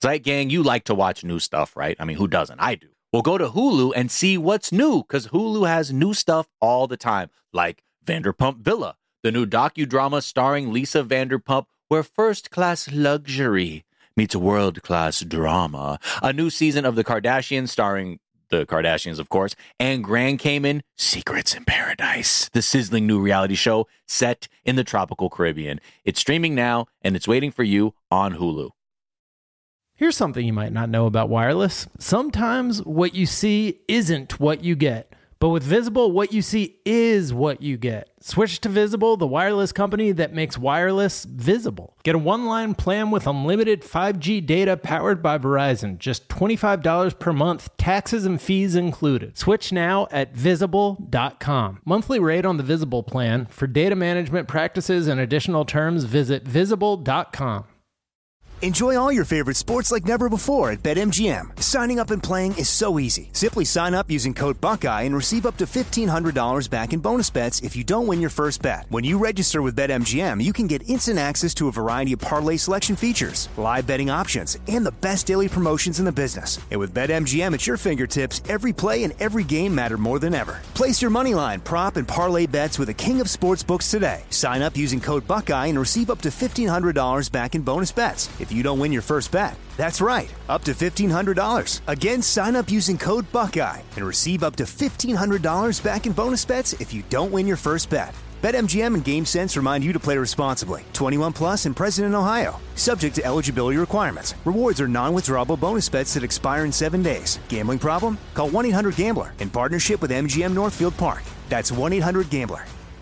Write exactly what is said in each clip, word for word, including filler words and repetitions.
Zeit Gang, you like to watch new stuff, right? I mean, who doesn't? I do. Well, go to Hulu and see what's new, because Hulu has new stuff all the time, like Vanderpump Villa, the new docudrama starring Lisa Vanderpump, where first-class luxury meets world-class drama. A new season of The Kardashians starring the Kardashians, of course, and Grand Cayman, Secrets in Paradise, the sizzling new reality show set in the tropical Caribbean. It's streaming now, and it's waiting for you on Hulu. Here's something you might not know about wireless. Sometimes what you see isn't what you get. But with Visible, what you see is what you get. Switch to Visible, the wireless company that makes wireless visible. Get a one-line plan with unlimited five G data powered by Verizon. Just twenty-five dollars per month, taxes and fees included. Switch now at visible dot com. Monthly rate on the Visible plan. For data management practices and additional terms, visit visible dot com. Enjoy all your favorite sports like never before at BetMGM. Signing up and playing is so easy. Simply sign up using code Buckeye and receive up to fifteen hundred dollars back in bonus bets if you don't win your first bet. When you register with BetMGM, you can get instant access to a variety of parlay selection features, live betting options, and the best daily promotions in the business. And with BetMGM at your fingertips, every play and every game matter more than ever. Place your moneyline, prop, and parlay bets with the king of sportsbooks today. Sign up using code Buckeye and receive up to fifteen hundred dollars back in bonus bets if you don't win your first bet. That's right, up to fifteen hundred dollars. Again, sign up using code Buckeye and receive up to fifteen hundred dollars back in bonus bets if you don't win your first bet. BetMGM and GameSense remind you to play responsibly. twenty-one plus and present in Ohio. Subject to eligibility requirements. Rewards are non-withdrawable bonus bets that expire in seven days. Gambling problem? Call one eight hundred gambler in partnership with M G M Northfield Park. That's one eight hundred gambler.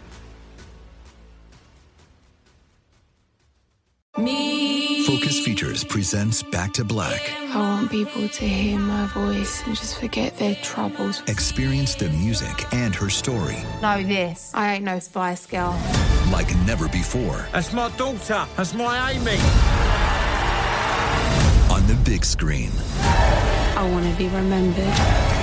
Me. Focus Features presents Back to Black. I want people to hear my voice and just forget their troubles. Experience the music and her story. Know this. I ain't no Spice Girl. Like never before. That's my daughter. That's my Amy. On the big screen. I want to be remembered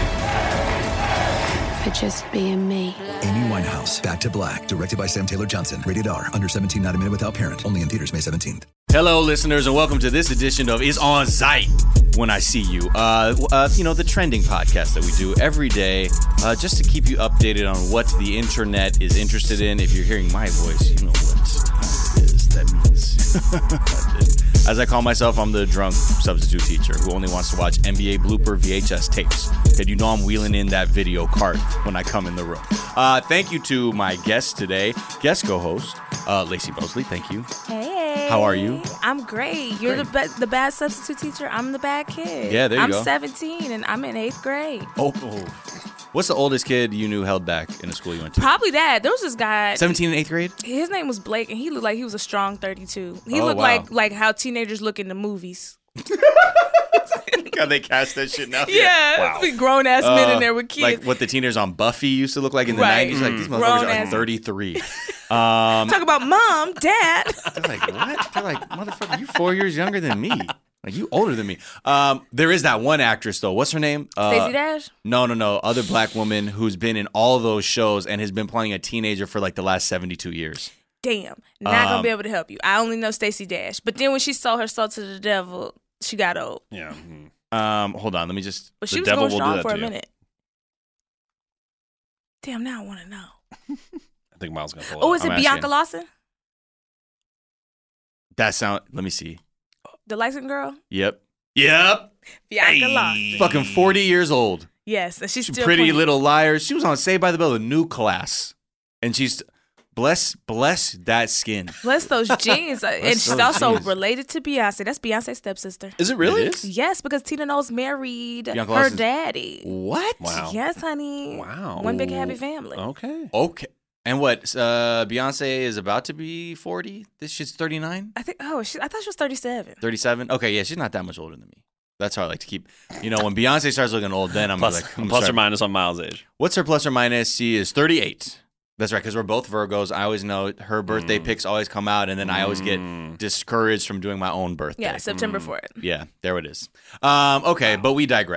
for just being me. Amy Winehouse, Back to Black, directed by Sam Taylor Johnson. Rated R, under seventeen, not a minute without parent. Only in theaters May seventeenth. Hello, listeners, and welcome to this edition of Is On Zeit When I See You. Uh, uh, you know, the trending podcast that we do every day, uh, just to keep you updated on what the internet is interested in. If you're hearing my voice, you know what time it is. That means... As I call myself, I'm the drunk substitute teacher who only wants to watch N B A blooper V H S tapes. And you know I'm wheeling in that video cart when I come in the room. Uh, thank you to my guest today, guest co-host, uh, Lacey Mosley. Thank you. Hey. How are you? I'm great. You're great. the be- the bad substitute teacher. I'm the bad kid. Yeah, there you I'm go. I'm seventeen and I'm in eighth grade. Oh, oh. What's the oldest kid you knew held back in the school you went to? Probably that. There was this guy. seventeen in eighth grade? His name was Blake, and he looked like he was a strong thirty-two. He oh, looked wow. like like how teenagers look in the movies. God, they cast that shit now. Yeah, wow. grown ass uh, men in there with kids. Like what the teenagers on Buffy used to look like in the right. nineties. Like these motherfuckers Grown are ass. thirty-three. Um, Talk about mom, dad. They're like, what? They're like, motherfucker, you four years younger than me. Like, you older than me. Um, there is that one actress, though. What's her name? Uh, Stacey Dash? No, no, no. Other black woman who's been in all of those shows and has been playing a teenager for like the last seventy-two years. Damn. Not um, going to be able to help you. I only know Stacey Dash. But then when she sold her soul to the devil, she got old. Yeah. Um, hold on. Let me just. But she was going strong for a minute. Damn, now I want to know. I think Miles going to pull Oh, it is it I'm Bianca asking. Lawson? That sound. Let me see. The light-skinned girl? Yep. Yep. Bianca hey. Lawson. Fucking forty years old. Yes, and she's she still Pretty playing. Little Liars. She was on Saved by the Bell, a new class, and she's bless, bless that skin. Bless those jeans, bless and she's also jeans. Related to Beyonce. That's Beyonce's stepsister. Is it really? It is? Yes, because Tina Knowles married Bianca her Lawson's... daddy. What? Wow. Yes, honey. Wow. One big happy family. Okay. Okay. And what? Uh, Beyonce is about to be forty. This shit's thirty-nine. I think. Oh, she, I thought she was thirty-seven. Thirty-seven. Okay, yeah, she's not that much older than me. That's how I like to keep. You know, when Beyonce starts looking old, then I'm plus, like, I'm plus sorry. or minus on Miles' age. What's her plus or minus? She is thirty-eight. That's right, because we're both Virgos. I always know her birthday mm. pics always come out, and then mm. I always get discouraged from doing my own birthday. Yeah, September fourth. Yeah, there it is. Um, okay, wow. But we digress.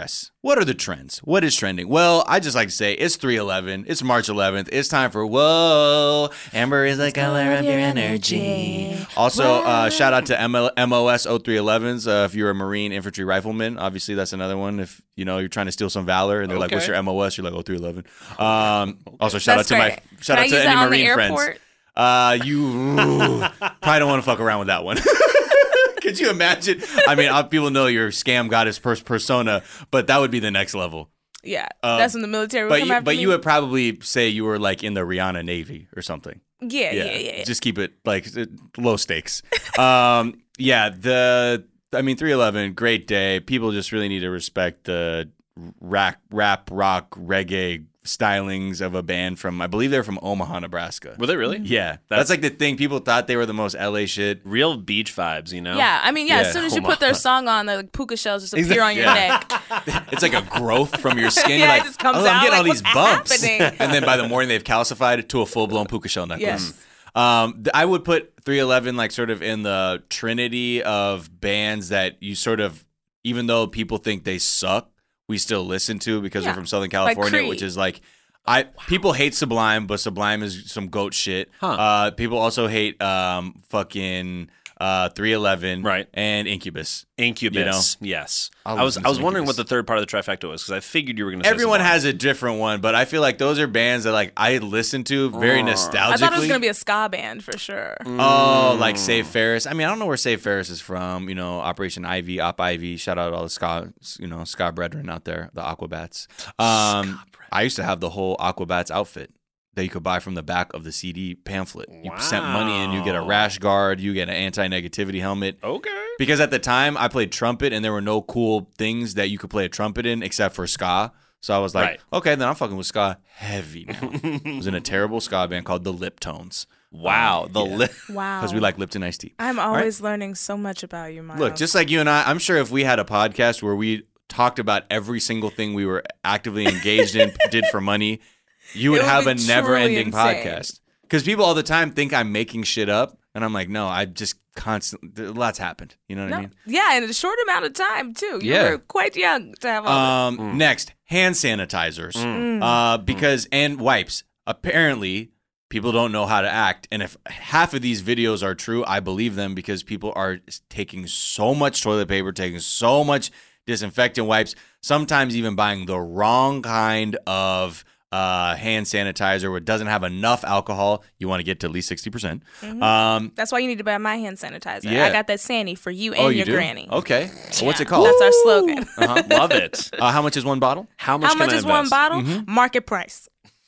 what are the trends? What is trending? Well, I just like to say it's three eleven. It's March eleventh. It's time for Whoa. Amber is the color of your energy. Also, uh, shout out to M O S oh three elevens. Uh, if you're a Marine Infantry Rifleman, obviously that's another one. If you know you're trying to steal some valor and they're like, "What's your M O S?" You're like, "oh three eleven." Um, also, shout That's out to great. my shout Can I out to use any that on the Marine friends. airport? Uh, you ooh, probably don't want to fuck around with that one. Could you imagine? I mean, uh, people know your scam goddess pers- persona, but that would be the next level. Yeah, Um, that's when the military would But come you, after but me. you would probably say you were like in the Rihanna Navy or something. yeah, yeah, yeah. yeah. Just keep it like uh, low stakes. um, yeah, the I mean, three eleven, great day. People just really need to respect the rap, rap, rock, reggae stylings of a band from, I believe they're from Omaha, Nebraska. Were they really? Yeah, that's, That's- like the thing. People thought they were the most L A shit. Real beach vibes, you know? Yeah, I mean, yeah, Yeah. as soon as you Omaha. put their song on, the like, puka shells just appear on your Yeah. neck. It's like a growth from your skin. Yeah, You're it like, just comes oh, I'm out, getting all like, these what's bumps. happening? And then by the morning, they've calcified it to a full-blown puka shell necklace. Yes. Um, th- I would put three eleven like sort of in the trinity of bands that you sort of, even though people think they suck, we still listen to because Yeah. they're from Southern Like California, Creed. which is like, I people hate Sublime, but Sublime is some goat shit. Huh. Uh, people also hate um, fucking uh, three eleven Right. and Incubus. Incubus, yes. I'll I was listen I was to wondering Incubus. what the third part of the trifecta was because I figured you were going to say Everyone Sublime. has a different one, but I feel like those are bands that like I listen to very nostalgically. I thought it was gonna be a ska band for sure. Oh, like Save Ferris. I mean, I don't know where Save Ferris is from. You know, Operation Ivy, Op Ivy. Shout out all the ska, you know, ska brethren out there, the Aquabats. Um, I used to have the whole Aquabats outfit that you could buy from the back of the C D pamphlet. You sent money in, you get a rash guard, you get an anti-negativity helmet. Okay. Because at the time I played trumpet and there were no cool things that you could play a trumpet in except for ska. So I was like, Right. okay, then I'm fucking with ska heavy now. I was in a terrible ska band called the Lip Tones. Wow. The yeah. li- Wow. Because we like Lipton iced tea. I'm always learning so much about you, Miles. Look, just like you and I, I'm sure if we had a podcast where we talked about every single thing we were actively engaged in, did for money, you would It would have be a never-ending truly insane. podcast. Because people all the time think I'm making shit up, and I'm like, no, I just constantly, lots happened. You know what no. I mean? Yeah, in a short amount of time too. You Yeah. were quite young to have all this. Um, Next, hand sanitizers, uh, because and wipes. Apparently, people don't know how to act, and if half of these videos are true, I believe them because people are taking so much toilet paper, taking so much disinfectant wipes, sometimes even buying the wrong kind of uh, hand sanitizer where it doesn't have enough alcohol. You want to get to at least sixty percent. Um, That's why you need to buy my hand sanitizer. Yeah. I got that Sandy for you and oh, you your do? granny. Okay. So what's it Yeah, called? That's our slogan. Uh-huh. Love it. Uh, how much is one bottle? How much How can much I is one invest? bottle? Mm-hmm. Market price.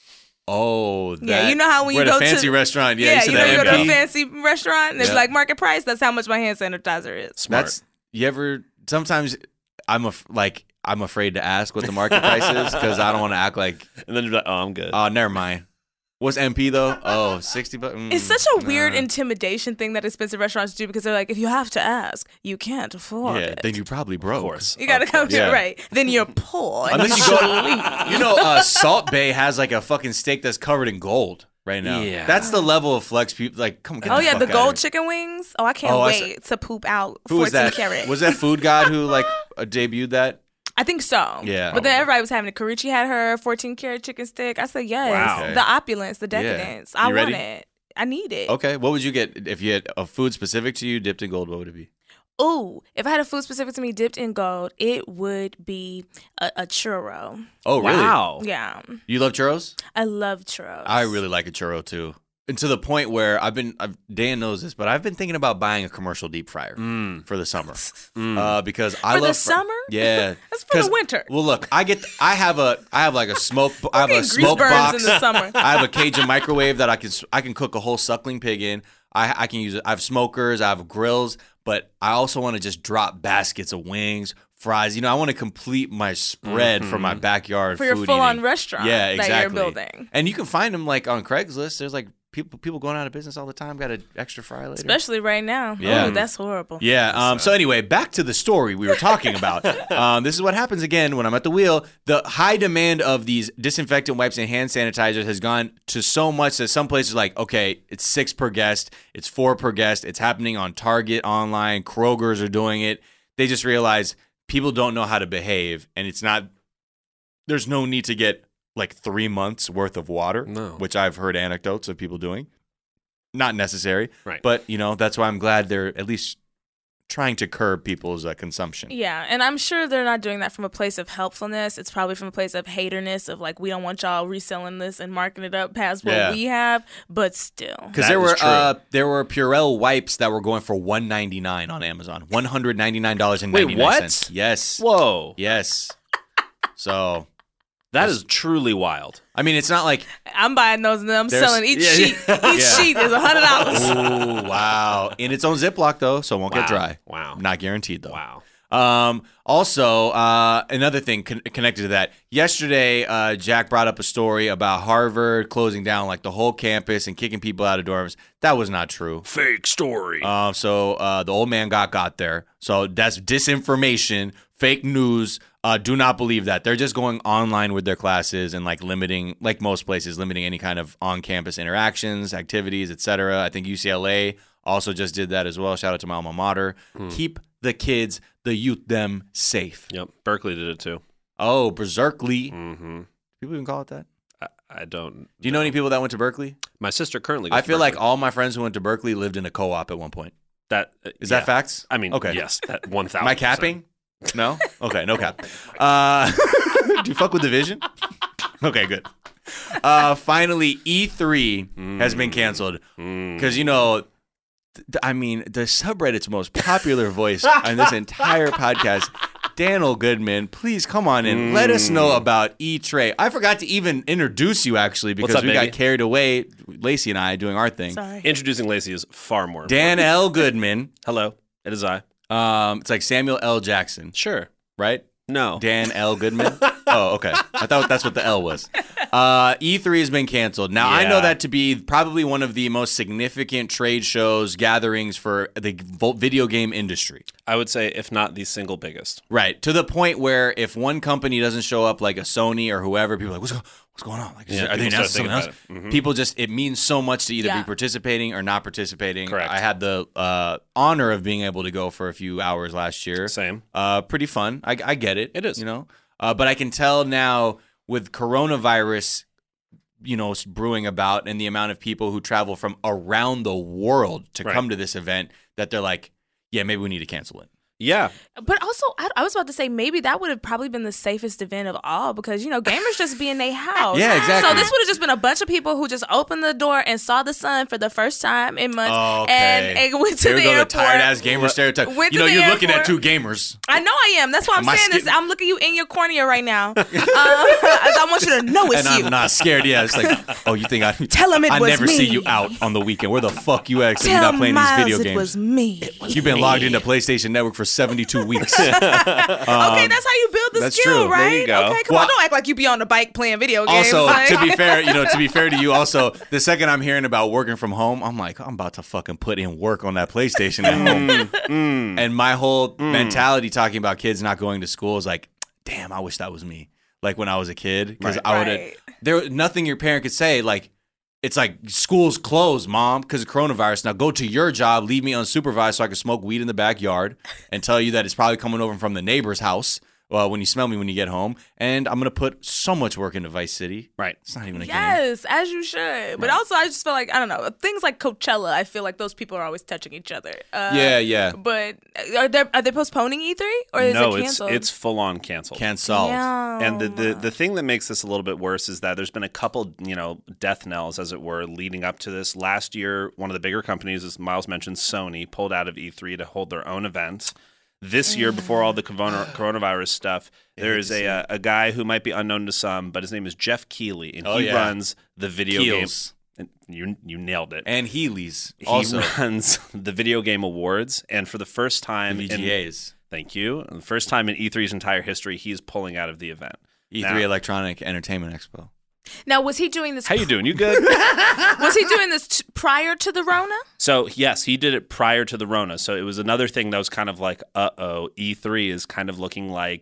Oh, that, Yeah, you know how when you we're go at a fancy to restaurant, yeah, yeah, see you know that you go to M a P? fancy restaurant and it's Yeah. like market price. That's how much my hand sanitizer is. Smart. That's you ever sometimes I'm a like I'm afraid to ask what the market price is because I don't want to act like and then you're like, oh, I'm good. oh never mind. What's M P though? Oh, sixty bucks. Mm, It's such a weird nah. intimidation thing that expensive restaurants do because they're like, if you have to ask, you can't afford Yeah, it. then you probably broke. of course. You gotta Of come course. to Yeah. it right. Then you're poor. and Unless you you should go, leave. you know, uh, Salt Bay has like a fucking steak that's covered in gold right now. Yeah. That's the level of flex people like. Come get Oh the yeah, fuck the outta gold here. chicken wings. Oh, I can't Oh, I wait to poop out Who was fourteen that? karat. Was that Food God who like uh, debuted that? I think so. Yeah. But then everybody was having it. Karichi had her fourteen karat chicken stick. I said yes. Wow. Okay. The opulence, the Yeah. decadence. I You want ready? it. I need it. Okay, what would you get if you had a food specific to you dipped in gold? What would it be? Ooh, if I had a food specific to me dipped in gold, it would be a, a churro. Oh, really? Wow. Yeah. You love churros? I love churros. I really like a churro too, and to the point where I've been. I've, Dan knows this, but I've been thinking about buying a commercial deep fryer for the summer uh, because I For the love fr- summer? Yeah, That's for the 'Cause- winter. Well, look, I get. I have a. I have like a smoke. I have a getting grease smoke burns box in the summer. I have a Cajun microwave that I can. I can cook a whole suckling pig in. I I can use it. I have smokers. I have grills, but I also want to just drop baskets of wings, fries. You know, I want to complete my spread for my backyard For your food full-on eating. restaurant Yeah, that you're exactly. building. And you can find them like on Craigslist. There's like people people going out of business all the time. Got an extra fry later. Especially right now. Yeah. Oh, that's horrible. Yeah. Um, so anyway, back to the story we were talking about. um, this is what happens again when I'm at the wheel. The high demand of these disinfectant wipes and hand sanitizers has gone to so much that some places are like, okay, it's six per guest, it's four per guest. It's happening on Target online. Kroger's are doing it. They just realize people don't know how to behave, and it's not there's no need to get like three months worth of water, No. which I've heard anecdotes of people doing. Not necessary, Right. but you know that's why I'm glad they're at least trying to curb people's uh, consumption. Yeah, and I'm sure they're not doing that from a place of helpfulness. It's probably from a place of haterness of like, we don't want y'all reselling this and marking it up past what Yeah. we have, but still. Because That there is were true. uh, there were Purell wipes that were going for one ninety-nine on Amazon, one hundred ninety-nine dollars and Wait, ninety-nine what? cents. Yes, Whoa. yes. So That is truly wild. I mean, it's not like I'm buying those and I'm There's- selling each yeah, sheet. yeah. Each Yeah. sheet is one hundred dollars. oh wow, in its own Ziploc though, so it won't Wow. get dry. Wow. Not guaranteed though. Wow. Um, also, uh, another thing con- connected to that. Yesterday, uh, Jack brought up a story about Harvard closing down like the whole campus and kicking people out of dorms. That was not true. Fake story. Uh, so uh, the old man got got there. So that's disinformation, fake news. Uh, do not believe that. They're just going online with their classes and like limiting, like most places, limiting any kind of on-campus interactions, activities, et cetera. I think U C L A also just did that as well. Shout out to my alma mater. Keep the kids, the youth, them safe. Yep. Berkeley did it too. Oh, Berserkly. Mm-hmm. People even call it that? I, I don't. Do you know any people that went to Berkeley? My sister currently goes I to feel like Berkeley. all my friends who went to Berkeley lived in a co-op at one point. that uh, Is yeah. that facts? I mean, okay. yes, that one thousand. Am I capping? No? Okay, no cap. Uh, do you fuck with Division? Okay, good. Uh, finally, E three has been canceled. Because, you know, th- I mean, the subreddit's most popular voice on this entire podcast, Daniel Goodman, please come on in. Let us know about E-Tray. I forgot to even introduce you, actually, because up, we baby? got carried away, Lacey and I, doing our thing. Sorry. Introducing Lacey is far more. Dan L. Goodman. Hello, it is I. Um, it's like Samuel L. Jackson, Sure. right? No. Dan L. Goodman. Oh, okay. I thought that's what the L was. Uh, E three has been canceled. Now, I know Yeah. that to be probably one of the most significant trade shows, gatherings for the vo- video game industry. I would say, if not the single biggest. Right. To the point where if one company doesn't show up, like a Sony or whoever, people are like, what's, go- what's going on? Like, is Yeah, there- are they people announcing start something else? thinking about it. Mhm. People just, it means so much to either Yeah. be participating or not participating. Correct. I had the uh, honor of being able to go for a few hours last year. Same. Uh, pretty fun. I, I get it. It is. You know, uh, but I can tell now with coronavirus, you know, brewing about and the amount of people who travel from around the world to Right. come to this event that they're like, yeah, maybe we need to cancel it. Yeah. But also, I, I was about to say maybe that would have probably been the safest event of all because, you know, gamers just be in their house. Yeah, exactly. So this would have just been a bunch of people who just opened the door and saw the sun for the first time in months Okay. and, and went to There we the go, airport. the tired ass gamer stereotype. Went You to know, the you're looking at two airport. gamers. I know I am. That's why I'm Am I saying this. skin- I'm looking you in your cornea right now. uh, I want you to know it's And you. I'm not scared. Yeah, it's like, oh, you think I Tell 'em it I was never me. see you out on the weekend. Where the fuck you at? So you're Tell not playing Miles these video it games. was me. You've been logged into PlayStation Network for seventy-two weeks. Okay, that's how you build the that's skill, true. right? There you go. Okay, come Well, on. Don't act like you be on the bike playing video games. Also, like- to be fair, you know, to be fair to you, also, the second I'm hearing about working from home, I'm like, I'm about to fucking put in work on that PlayStation at home. And my whole mentality talking about kids not going to school is like, damn, I wish that was me. Like when I was a kid, because Right. I would have. Right. There, nothing your parent could say. Like, it's like school's closed, mom, because of coronavirus. Now go to your job, leave me unsupervised so I can smoke weed in the backyard, and tell you that it's probably coming over from the neighbor's house. Well, when you smell me when you get home, and I'm gonna put so much work into Vice City. Right. It's not even a game. Yes, as you should. But also, I just feel like, I don't know, things like Coachella, I feel like those people are always touching each other. Uh, Yeah, yeah. But are they are they postponing E three or is no, it it's canceled? it's full on canceled. Cancelled. Damn. And the, the the thing that makes this a little bit worse is that there's been a couple, you know, death knells, as it were, leading up to this. Last year, one of the bigger companies, as Miles mentioned, Sony, pulled out of E three to hold their own event. This year, before all the corona- coronavirus stuff, there is a uh, a guy who might be unknown to some, but his name is Jeff Keighley, and Oh, he yeah. runs the video Keels. game. And you you nailed it. And Heelys he also. runs the video game awards, and for the first time, V in, G As. thank you, the first time in E three's entire history, he's pulling out of the event. E three Now- Electronic Entertainment Expo. Now, was he doing this? How you doing? You good? Was he doing this t- prior to the Rona? So yes, he did it prior to the Rona. So it was another thing that was kind of like, uh oh, E three is kind of looking like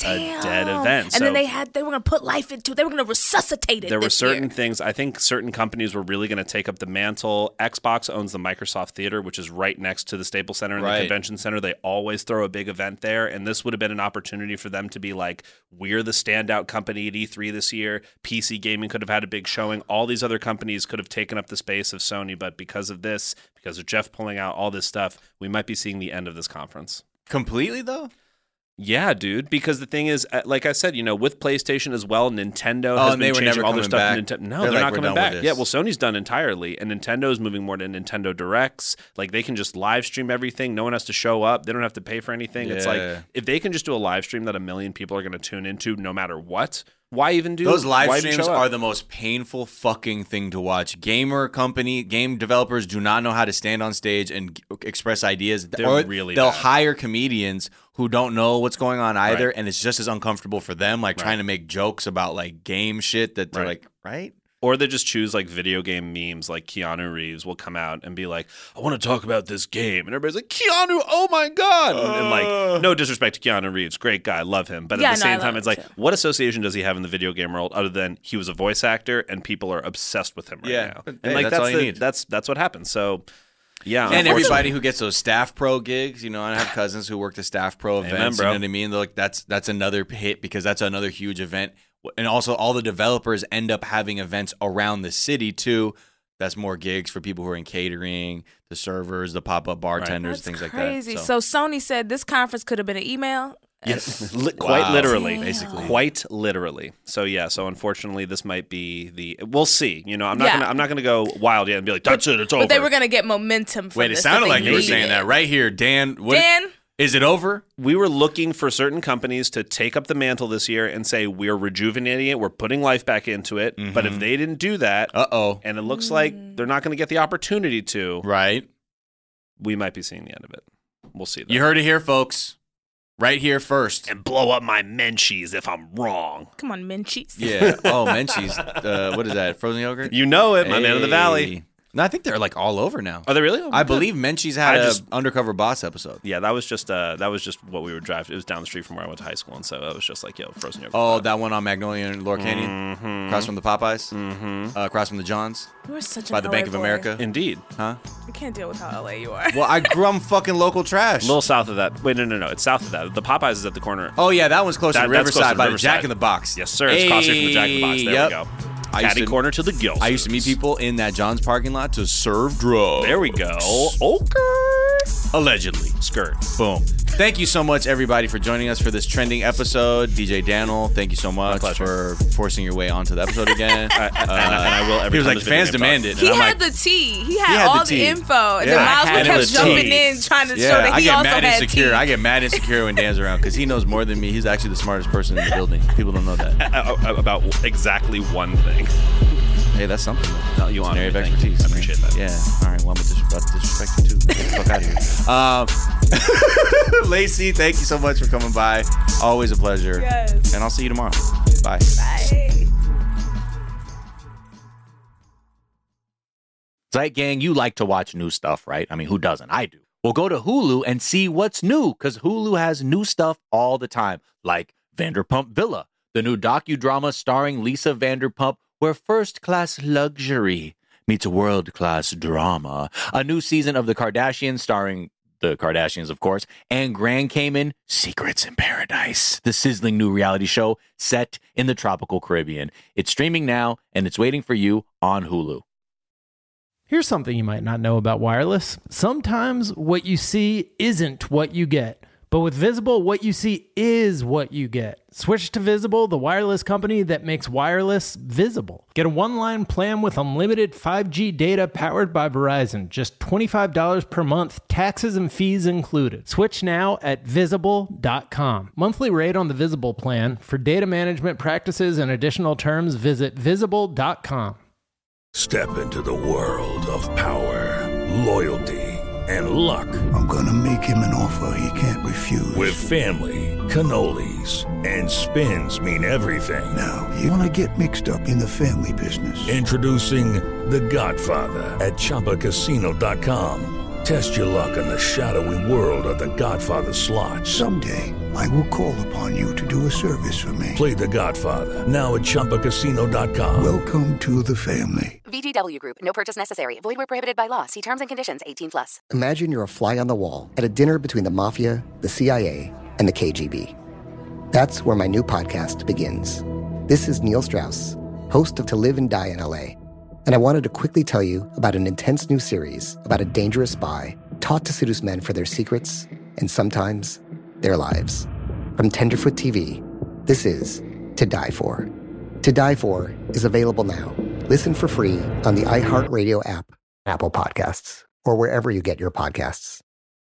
Damn. a dead event. And so then they had they were going to put life into it. They were going to resuscitate it. there were this certain year. things. I think certain companies were really going to take up the mantle. Xbox owns the Microsoft Theater, which is right next to the Staples Center and Right. the Convention Center. They always throw a big event there, and this would have been an opportunity for them to be like, we're the standout company at E three this year. P C gaming could have had a big showing. All these other companies could have taken up the space of Sony, but because of this, because of Jeff pulling out all this stuff, we might be seeing the end of this conference. Completely though. Yeah, dude. Because the thing is, uh, like I said, you know, with PlayStation as well, Nintendo Oh, has and been they were changing never all their coming stuff. back. To Nintendo. No, They're they're, like, not "We're coming done back. with Yeah, this." well, Sony's done entirely, and Nintendo is moving more to Nintendo Directs. Like they can just live stream everything. No one has to show up. They don't have to pay for anything. It's like Yeah. if they can just do a live stream that a million people are going to tune into, no matter what. Why even do Those live why even streams show up? are the most painful fucking thing to watch. Gamer company, game developers do not know how to stand on stage and g- express ideas. They're or really they'll bad. hire comedians who don't know what's going on either, Right. and it's just as uncomfortable for them, like Right. trying to make jokes about like game shit that they're Right. like, right? Or they just choose like video game memes, like Keanu Reeves will come out and be like, I want to talk about this game. And everybody's like, Keanu, oh my God. And, and like, no disrespect to Keanu Reeves. Great guy. Love him. But Yeah, at the no, I same love time, him it's like, too. what association does he have in the video game world other than he was a voice actor and people are obsessed with him right Yeah. now? But, And hey, like, that's that's, all you the- need. that's, that's what happens. So, yeah. And unfortunately- everybody who gets those staff pro gigs, you know, I have cousins who work the staff pro Amen, events. bro. You know what I mean? They're like, that's that's another hit because that's another huge event. And also, all the developers end up having events around the city too. That's more gigs for people who are in catering, the servers, the pop up bartenders, That's things like crazy. that. So Sony said this conference could have been an email. Yes, li- quite Wow. literally, Damn. basically, quite literally. So yeah, so unfortunately, this might be the. We'll see. You know, I'm not Yeah. gonna. I'm not gonna go wild yet and be like, "That's it, it's over." But they were going to get momentum from Wait, it this sounded that like they you were needed. saying that right here, Dan. What, Dan? is it over? We were looking for certain companies to take up the mantle this year and say we're rejuvenating it, we're putting life back into it. But if they didn't do that, Uh oh. and it looks like they're not going to get the opportunity to, Right. we might be seeing the end of it. We'll see. Though. You heard it here, folks. Right here first. And blow up my Menchie's if I'm wrong. Come on, Menchie's. Yeah. Oh, Menchie's. Uh, what is that? Frozen yogurt? You know it, my man of the valley. Hey. No, I think they're like all over now. Are they really? Oh, I good. believe Menchie's had I a just- undercover boss episode. Yeah, that was just uh, that was just what we were driving. It was down the street from where I went to high school, and so it was just like, yo, frozen yogurt. Oh, that one on Magnolia and Laurel Canyon, Mhm. across from the Popeyes, mm-hmm. uh, across from the Johns, You are such by an the L A Bank of boy. America. Indeed. Huh? I can't deal with how L A you are. Well, I grew up fucking local trash. A little south of that. Wait, no, no, no. It's south of that. The Popeyes is at the corner. Oh yeah, that one's closer That- to that's closer Riverside to by the Riverside. Jack in the Box. Yes, sir. It's across the street from the Jack in the Box. There Yep. we go. I used Caddy to- corner to the Gills. I used to meet people in that John's parking lot to serve drugs. There we go. Okay. Allegedly. Skirt. Boom. Thank you so much, everybody, for joining us for this trending episode. D J Daniel, thank you so much pleasure. for forcing your way onto the episode again. I- and, I, and I will every He was time like, this video fans game demand talks. it. He And I'm had like, the tea. He had, He had the all the, tea. info. And Yeah, then I Miles had would the kept jumping tea. in trying to show yeah, that I he get also mad had insecure. tea. I get mad insecure when Dan's around because he knows more than me. He's actually the smartest person in the building. People don't know that. Uh, uh, about exactly one thing. Hey, that's something. No, you It's honor an area of me. Thank you. expertise. I appreciate that. Yeah. All right. Well, I'm dis- about to disrespect you too. Get the fuck out of here. Um, Lacey, thank you so much for coming by. Always a pleasure. Yes. And I'll see you tomorrow. Bye. Bye. Zeit Gang, you like to watch new stuff, right? I mean, who doesn't? I do. Well, go to Hulu and see what's new, because Hulu has new stuff all the time, like Vanderpump Villa, the new docudrama starring Lisa Vanderpump, where first-class luxury meets world-class drama. A new season of The Kardashians starring the Kardashians, of course, and Grand Cayman, Secrets in Paradise, the sizzling new reality show set in the tropical Caribbean. It's streaming now, and it's waiting for you on Hulu. Here's something you might not know about wireless. Sometimes what you see isn't what you get. But with Visible, what you see is what you get. Switch to Visible, the wireless company that makes wireless visible. Get a one-line plan with unlimited five G data powered by Verizon. Just twenty-five dollars per month, taxes and fees included. Switch now at visible dot com. Monthly rate on the Visible plan. For data management practices and additional terms, visit visible dot com. Step into the world of power, loyalty, and luck. I'm gonna make him an offer he can't refuse. With family, cannolis, and spins mean everything. Now, you wanna get mixed up in the family business. Introducing The Godfather at Chumba Casino dot com. Test your luck in the shadowy world of The Godfather slot. Someday, I will call upon you to do a service for me. Play The Godfather, now at Chumba Casino dot com. Welcome to the family. V G W Group. No purchase necessary. Void where prohibited by law. See terms and conditions. eighteen plus. Imagine you're a fly on the wall at a dinner between the mafia, the C I A, and the K G B. That's where my new podcast begins. This is Neil Strauss, host of To Live and Die in L A, and I wanted to quickly tell you about an intense new series about a dangerous spy taught to seduce men for their secrets and sometimes their lives. From Tenderfoot T V, this is To Die For. To Die For is available now. Listen for free on the iHeartRadio app, Apple Podcasts, or wherever you get your podcasts.